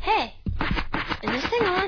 Hey, is this thing on?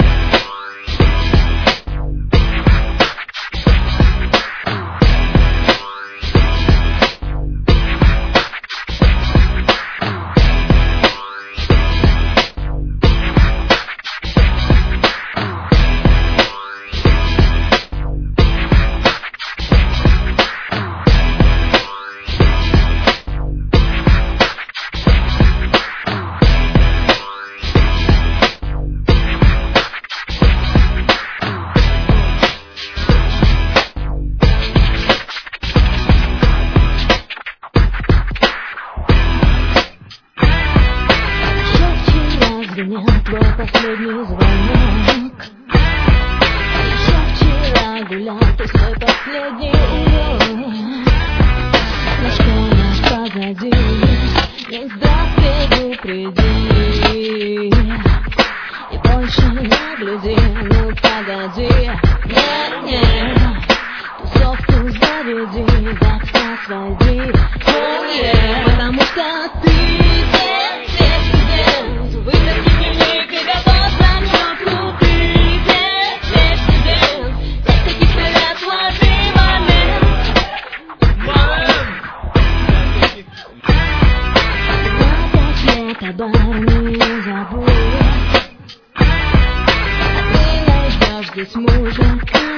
Твой последний звонок. Еще вчера гулял ты свой последний урок. Но что нас позади, не сдав предупреди. И больше не гляди, ну погоди. Не-не, тусовку заведи, в экстаз войди. Oh yeah, потому что ты не забудь, ты найдешь здесь мужа.